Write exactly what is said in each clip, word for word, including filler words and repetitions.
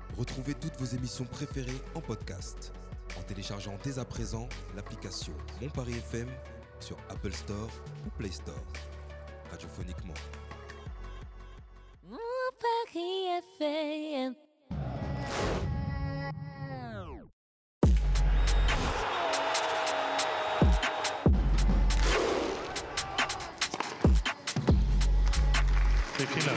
Retrouvez toutes vos émissions préférées en podcast en téléchargeant dès à présent l'application Mon Paris F M sur Apple Store ou Play Store. Radiophoniquement. Mon Paris F M. C'est là.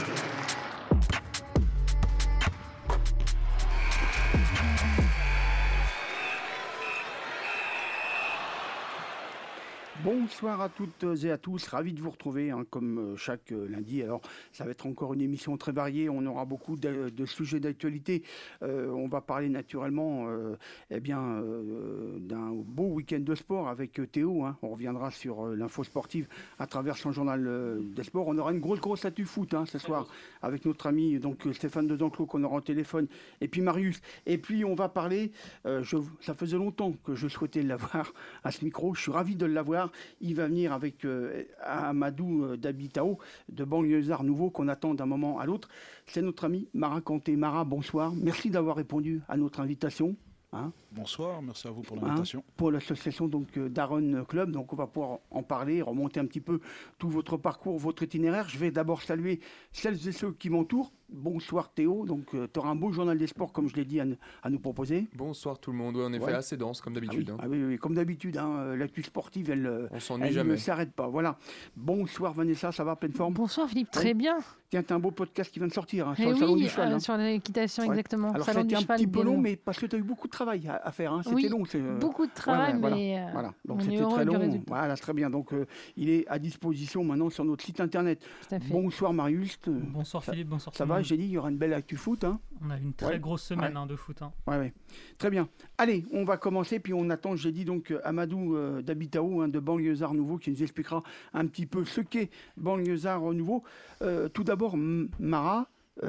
Bonsoir à toutes et à tous, ravi de vous retrouver hein, comme chaque lundi. Alors ça va être encore une émission très variée, on aura beaucoup de, de sujets d'actualité. Euh, on va parler naturellement euh, eh bien, euh, d'un beau week-end de sport avec Théo. Hein. On reviendra sur euh, l'info sportive à travers son journal euh, des sports. On aura une grosse grosse statue foot hein, ce soir avec notre ami donc, Stéphane Dezanclos qu'on aura au téléphone et puis Marius. Et puis on va parler, euh, je, ça faisait longtemps que je souhaitais l'avoir à ce micro, je suis ravi de l'avoir. Il va venir avec euh, Amadou euh, Dabitao de Banlieusards Nouveau qu'on attend d'un moment à l'autre. C'est notre ami Mara Kanté. Mara, bonsoir. Merci d'avoir répondu à notre invitation. Hein. Bonsoir, merci à vous pour l'invitation. Hein, pour l'association donc euh, Daron Club, donc on va pouvoir en parler, remonter un petit peu tout votre parcours, votre itinéraire. Je vais d'abord saluer celles et ceux qui m'entourent. Bonsoir Théo, donc euh, tu auras un beau journal des sports comme je l'ai dit à, à nous proposer. Bonsoir tout le monde, ouais, en effet ouais. assez dense comme d'habitude. Ah oui, hein. ah oui, oui, comme d'habitude, hein, l'actu sportive elle, On s'ennuie elle jamais. ne s'arrête pas. Voilà. Bonsoir Vanessa, ça va, pleine forme? Bonsoir Philippe, très ouais. bien. Tiens, t'as un beau podcast qui vient de sortir hein, sur Et le oui, salon du cheval. euh, hein. sur l'équitation ouais. exactement. Alors salon c'était du un cheval, petit peu long, long, mais parce que tu as eu beaucoup de travail à, à faire. Hein. C'était oui, long. C'est, euh... beaucoup de travail, ouais, ouais, mais voilà. euh, voilà. Donc on c'était est heureux très du long. résultat. Voilà, c'est très bien. Donc euh, il est à disposition maintenant sur notre site internet. Tout à fait. Bonsoir Marius. Bonsoir ça, Philippe, bonsoir ça tout va, le monde. j'ai dit, il y aura une belle actu foot. Hein. On a une très ouais. grosse semaine ouais. hein, de foot. Hein. Ouais, ouais. Très bien. Allez, on va commencer, puis on attend, j'ai dit donc Amadou euh, Dabitao hein, de Banlieusards Nouveau qui nous expliquera un petit peu ce qu'est Banlieusards Nouveau. Euh, tout d'abord, M- Mara,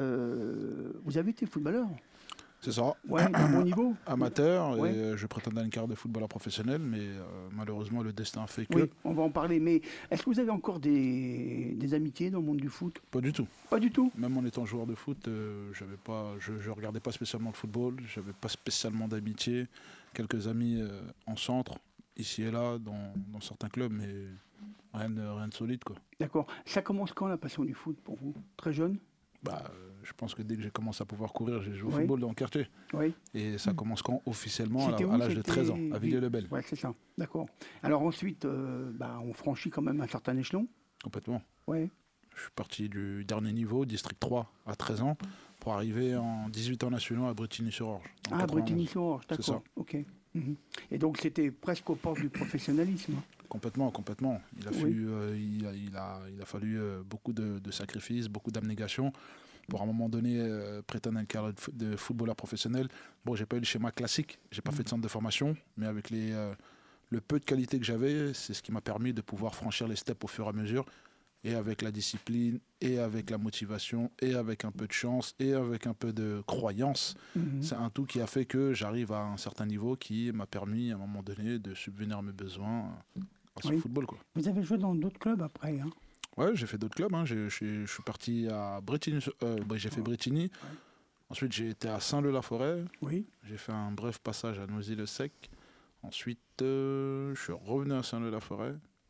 euh, vous avez été footballeur? C'est ça. Ouais, d'un bon niveau. Amateur, ouais. et euh, je prétendais à une carrière de footballeur professionnel, mais euh, malheureusement le destin a fait que... Oui, on va en parler, mais est-ce que vous avez encore des, des amitiés dans le monde du foot? Pas du tout. Pas du tout. Même en étant joueur de foot, euh, j'avais pas, je ne regardais pas spécialement le football, j'avais pas spécialement d'amitié. Quelques amis euh, en centre, ici et là, dans, dans certains clubs, mais rien de, rien de solide, quoi. D'accord. Ça commence quand la passion du foot pour vous? Très jeune? Bah, euh, je pense que dès que j'ai commencé à pouvoir courir, j'ai joué au oui. football dans le quartier. Oui. Et ça commence quand officiellement C'était à, où, à l'âge c'était... de treize ans, à Villiers-le-Bel. Oui, c'est ça. D'accord. Alors ensuite, euh, bah, on franchit quand même un certain échelon. Complètement. Oui. Je suis parti du dernier niveau, district trois, à treize ans, pour arriver en dix-huit ans nationaux à Bretigny-sur-Orge. Ah, Bretigny-sur-Orge, d'accord. C'est ça. Ok. Mmh. Et donc c'était presque aux portes du professionnalisme. Complètement, complètement. Il a, oui. fallu, euh, il a, il a, il a fallu euh, beaucoup de, de sacrifices, beaucoup d'abnégation pour à un moment donné euh, prétendre à une carrière de, de footballeur professionnel. Bon, j'ai pas eu le schéma classique, j'ai pas mmh. fait de centre de formation, mais avec les, euh, le peu de qualité que j'avais, c'est ce qui m'a permis de pouvoir franchir les steps au fur et à mesure, et avec la discipline, et avec la motivation, et avec un peu de chance, et avec un peu de croyance. Mmh. C'est un tout qui a fait que j'arrive à un certain niveau qui m'a permis à un moment donné de subvenir à mes besoins grâce oui. au football, quoi. Vous avez joué dans d'autres clubs après hein? Ouais, j'ai fait d'autres clubs. Hein. Je suis parti à Bretigny, euh, j'ai fait Bretigny. Ouais. Ensuite, j'ai été à Saint-Leu-la-Forêt. Oui. J'ai fait un bref passage à Noisy-le-Sec. Ensuite, euh, je suis revenu à Saint-Leu-la-Forêt.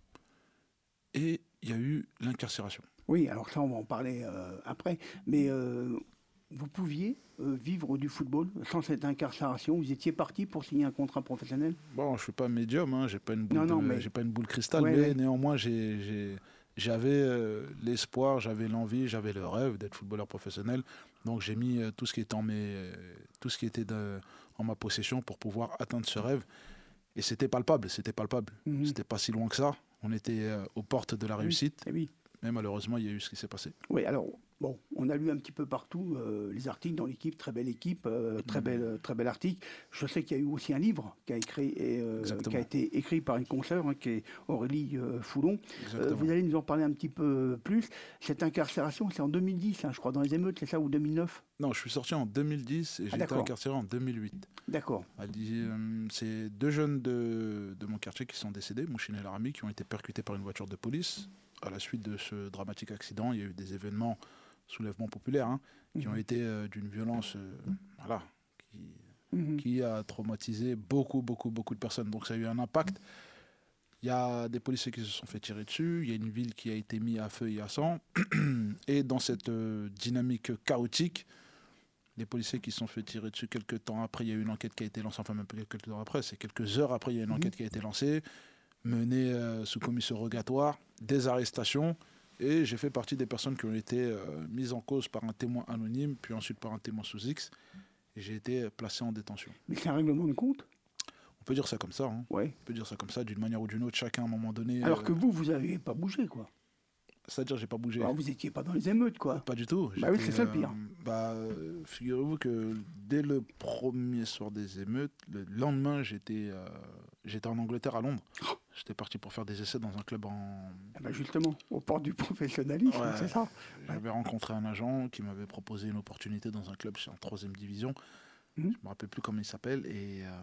Et il y a eu l'incarcération. Oui, alors ça, on va en parler euh, après. Mais euh, vous pouviez euh, vivre du football sans cette incarcération? Vous étiez parti pour signer un contrat professionnel? Bon, je ne suis pas médium, hein. j'ai pas une boule, non, non, de, mais... j'ai pas une boule cristal, ouais, mais ouais. néanmoins, j'ai, j'ai, j'avais euh, l'espoir, j'avais l'envie, j'avais le rêve d'être footballeur professionnel. Donc j'ai mis euh, tout ce qui était, en, mes, euh, tout ce qui était de, en ma possession pour pouvoir atteindre ce rêve. Et c'était palpable, c'était palpable. Mm-hmm. C'était pas si loin que ça. On était euh, aux portes de la réussite. Oui, oui. Mais malheureusement, il y a eu ce qui s'est passé. Oui, alors, bon, on a lu un petit peu partout euh, les articles dans l'équipe, très belle équipe, euh, très, mmh. belle, très bel article. Je sais qu'il y a eu aussi un livre qui a, écrit, et, euh, qui a été écrit par une consoeur, hein, qui est Aurélie euh, Foulon. Euh, vous allez nous en parler un petit peu plus. Cette incarcération, c'est en deux mille dix, hein, je crois, dans les émeutes, c'est ça, ou deux mille neuf? Non, je suis sorti en deux mille dix et j'ai ah, été incarcéré en deux mille huit. D'accord. Euh, c'est deux jeunes de, de mon quartier qui sont décédés, Mouchine et Larami, qui ont été percutés par une voiture de police. À la suite de ce dramatique accident, il y a eu des événements soulèvements populaires, hein, qui Mhm. ont été euh, d'une violence euh, voilà, qui, Mhm. qui a traumatisé beaucoup, beaucoup, beaucoup de personnes. Donc ça a eu un impact. Il y a des policiers qui se sont fait tirer dessus, il y a une ville qui a été mise à feu et à sang. Et dans cette euh, dynamique chaotique, les policiers qui se sont fait tirer dessus quelques temps après, il y a eu une enquête qui a été lancée, enfin même pas quelques temps après, c'est quelques heures après, il y a une Mhm. enquête qui a été lancée, menée euh, sous commission rogatoire, des arrestations. Et j'ai fait partie des personnes qui ont été euh, mises en cause par un témoin anonyme, puis ensuite par un témoin sous X. Et j'ai été placé en détention. Mais c'est un règlement de compte. On peut dire ça comme ça. Hein. Ouais. On peut dire ça comme ça, d'une manière ou d'une autre. Chacun, à un moment donné... Alors euh, que vous, vous n'avez pas bougé, quoi. C'est-à-dire, j'ai pas bougé. Alors, vous n'étiez pas dans les émeutes, quoi. Pas du tout. Bah oui, J'étais, c'est ça le pire. euh, bah, euh, figurez-vous que dès le premier soir des émeutes, le lendemain, j'étais, euh, j'étais en Angleterre, à Londres. J'étais parti pour faire des essais dans un club en... Ah bah justement, au port du professionnalisme, Ouais. c'est ça. J'avais rencontré un agent qui m'avait proposé une opportunité dans un club en troisième division. Mhm. Je me rappelle plus comment il s'appelle. Et euh,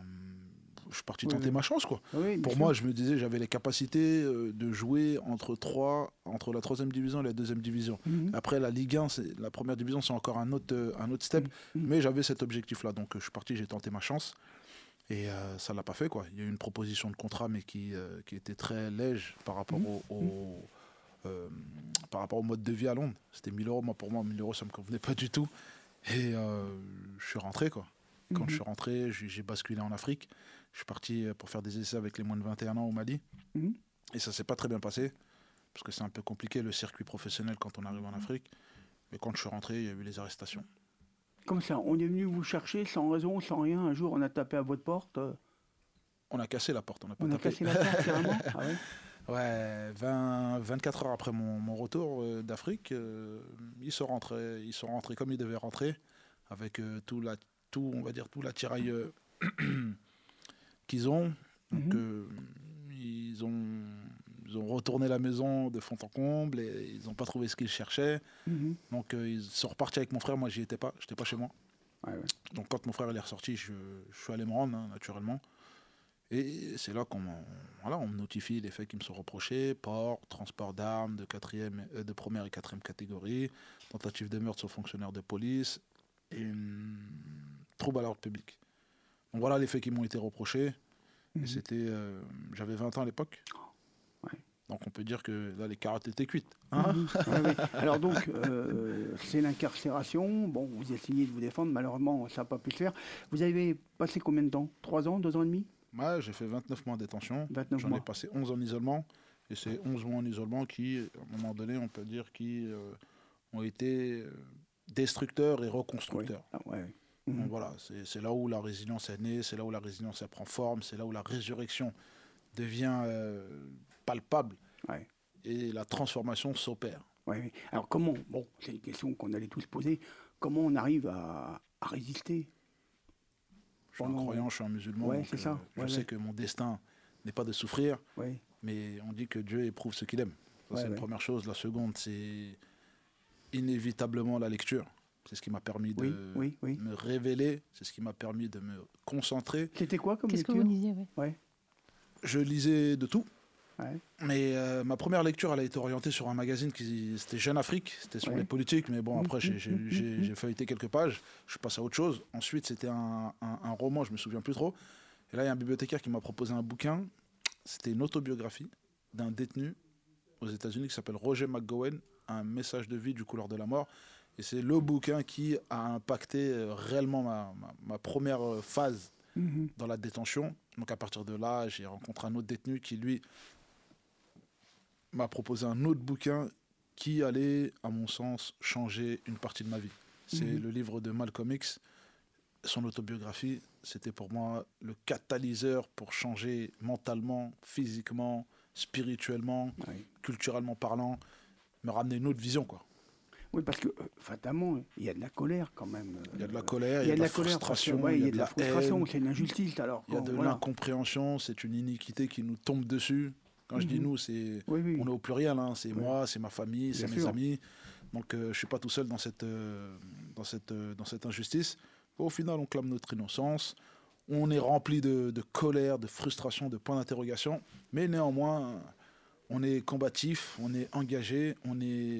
je suis parti Oui, tenter oui. ma chance, quoi. Oui, bien Pour sûr. moi, je me disais, j'avais les capacités euh, de jouer entre trois, entre la troisième division et la deuxième division. Mhm. Après, la Ligue un, c'est, la première division, c'est encore un autre, euh, un autre step. Mhm. Mais j'avais cet objectif-là. Donc, euh, je suis parti, j'ai tenté ma chance. Et euh, ça ne l'a pas fait, quoi. Il y a eu une proposition de contrat, mais qui, euh, qui était très léger par rapport Mhm. au, au, euh, par rapport au mode de vie à Londres. C'était mille euros. Moi, pour moi, mille euros, ça ne me convenait pas du tout. Et euh, je suis rentré, quoi. Quand Mhm. je suis rentré, j'ai, j'ai basculé en Afrique. Je suis parti pour faire des essais avec les moins de vingt et un ans au Mali. Mhm. Et ça ne s'est pas très bien passé. Parce que c'est un peu compliqué, le circuit professionnel, quand on arrive en Afrique. Et quand je suis rentré, il y a eu les arrestations. Comme ça, on est venu vous chercher sans raison, sans rien. Un jour, on a tapé à votre porte. euh, On a cassé la porte, on n'a pas On a tapé. cassé la porte, carrément. Ah ouais. Ouais, vingt, vingt-quatre heures après mon, mon retour euh, d'Afrique, euh, ils sont rentrés, ils sont rentrés comme ils devaient rentrer, avec euh, tout la, tout, on va dire tout l'attirail euh, qu'ils ont. Donc, Mhm. euh, ils ont, ils ont retourné la maison de fond en comble et ils n'ont pas trouvé ce qu'ils cherchaient. Mhm. Donc, euh, ils sont repartis avec mon frère. Moi, j'y étais pas, j'étais pas chez moi. Ouais, ouais. Donc, quand mon frère il est ressorti, je, je suis allé me rendre, hein, naturellement. Et c'est là qu'on m'en- voilà, on me notifie les faits qui me sont reprochés, port, transport d'armes de, quatrième, euh, de première et quatrième catégorie, tentative de meurtre sur fonctionnaire de police et hum, trouble à l'ordre public. Donc voilà les faits qui m'ont été reprochés. Et Mhm. c'était, euh, j'avais vingt ans à l'époque. Ouais. Donc on peut dire que là les carottes étaient cuites. Hein. Mhm. Ouais, ouais. Alors donc, euh, c'est l'incarcération. Bon, vous essayez de vous défendre. Malheureusement, ça n'a pas pu se faire. Vous avez passé combien de temps? Trois ans, deux ans et demi? Moi, j'ai fait vingt-neuf mois en détention. vingt-neuf J'en ai mois. passé onze en isolement. Et c'est onze mois en isolement qui, à un moment donné, on peut dire, qui euh, ont été euh, destructeurs et Oui. reconstructeurs. Ah, ouais, ouais. Donc Mhm. voilà, c'est c'est là où la résilience est née, c'est là où la résilience elle prend forme, c'est là où la résurrection devient euh, palpable Ouais. et la transformation s'opère. Ouais, ouais. Alors comment, bon, c'est une question qu'on allait tous poser, comment on arrive à, à résister? Je suis un Pendant- croyant, je suis un musulman, Ouais, donc, c'est ça. je Ouais, sais ouais. que mon destin n'est pas de souffrir, Ouais. mais on dit que Dieu éprouve ce qu'il aime. Ça, Ouais, c'est ouais. la première chose. La seconde, c'est inévitablement la lecture. C'est ce qui m'a permis de Oui, oui, oui. me révéler, c'est ce qui m'a permis de me concentrer. C'était quoi comme Qu'est-ce que lecture? vous lisez ouais. Ouais, Je lisais de tout. ouais. Mais euh, ma première lecture, elle a été orientée sur un magazine qui c'était Jeune Afrique, c'était sur Ouais. les politiques, mais bon, Mmh, après j'ai- mmh, j'ai mmh, j'ai- mmh. j'ai feuilleté quelques pages, je suis passé à autre chose. Ensuite, c'était un, un- un roman, je me souviens plus trop. Et là, il y a un bibliothécaire qui m'a proposé un bouquin, c'était une autobiographie d'un détenu aux États-Unis qui s'appelle Roger McGowan, Un message de vie du couleur de la mort. Et c'est le bouquin qui a impacté euh, réellement ma, ma- ma première euh, phase Mhm. dans la détention. Donc à partir de là, j'ai rencontré un autre détenu qui, lui, m'a proposé un autre bouquin qui allait, à mon sens, changer une partie de ma vie. C'est Mhm. le livre de Malcolm X, son autobiographie. C'était pour moi le catalyseur pour changer mentalement, physiquement, spirituellement, Ouais. culturellement parlant, me ramener une autre vision, quoi. Oui, parce que euh, fatalement, il y a de la colère quand même. Il y a de euh, la colère, il y a de la colère, frustration, parce que, ouais, il y a de la frustration, haine, c'est une injustice. Alors, il y a quand- de voilà. l'incompréhension, c'est une iniquité qui nous tombe dessus. Quand je dis Mhm. nous, c'est Oui, oui. on est au pluriel, hein. C'est Ouais. moi, c'est ma famille, Bien c'est mes sûr. amis. Donc euh, je suis pas tout seul dans cette, euh, dans cette, euh, dans cette injustice. Au final, on clame notre innocence. On est rempli de, de colère, de frustration, de points d'interrogation. Mais néanmoins, on est combatif, on est engagé, on est